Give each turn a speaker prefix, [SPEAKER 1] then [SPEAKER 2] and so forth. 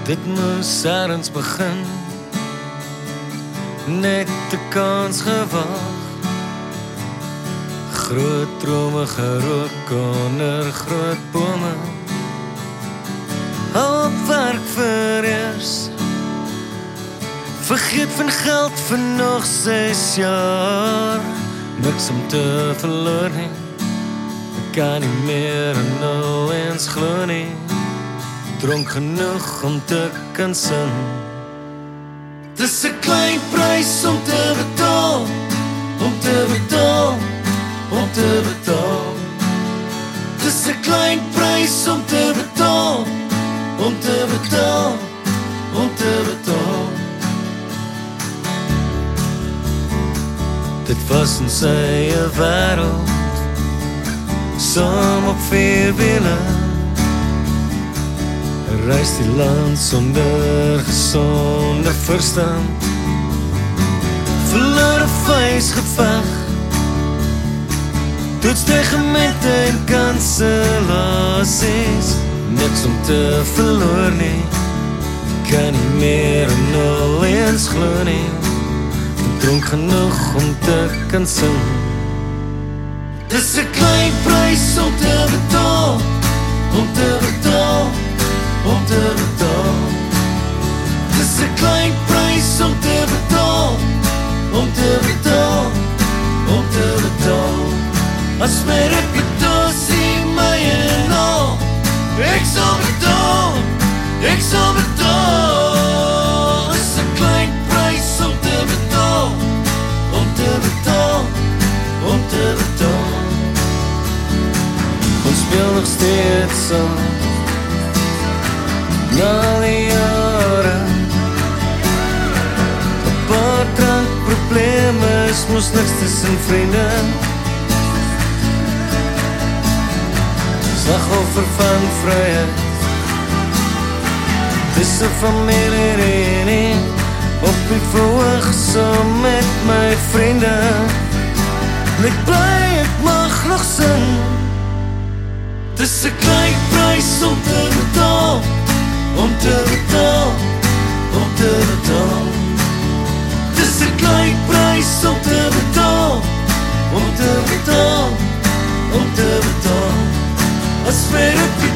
[SPEAKER 1] Dit moes ergens begin, net 'n kans gewag. Groot drome gerook onder groot bome. Op werk vereers, vergeet van geld vir nog 6 jaar. Niks om te verloor nie, ek kan nie meer en nou eens glo nie. Dronk genoeg om te kan sin. Dis 'n klein prys om te betaal, om te betaal, om te betaal. Dis 'n klein prys om te betaal, om te betaal, om te betaal. Dit was in sy wêreld, saam op 4 wiele. Reis die land sonder gesonde verstand. Verlore vuisgeveg, toets tegemente en kansellasies. Niks om te verloor nie, kan nie meer en nou eens glo nie. Dronk genoeg om te kan sing. Dis 'n klein prys om te betaal, om te betaal, om te betaal. Dis 'n klein prys om te betaal, om te betaal, om te betaal. As my reputasie my en al, ek sal betaal, ek sal betaal. Dis 'n klein prys om te betaal, om te betaal, om te betaal. Ons speel nog steeds saam, na die jare. 'n Paar drankprobleme is mos niks tussen vriende. Slagoffer van vryheid, dis 'n familie op die verhoog saam met my vriende. Ek bly, ek mag nog sin. Dis 'n klein prys om te betaal, om te betaal, om te betaal. Dis 'n klein prys om te betaal, om te betaal, om te betaal. As my reputasie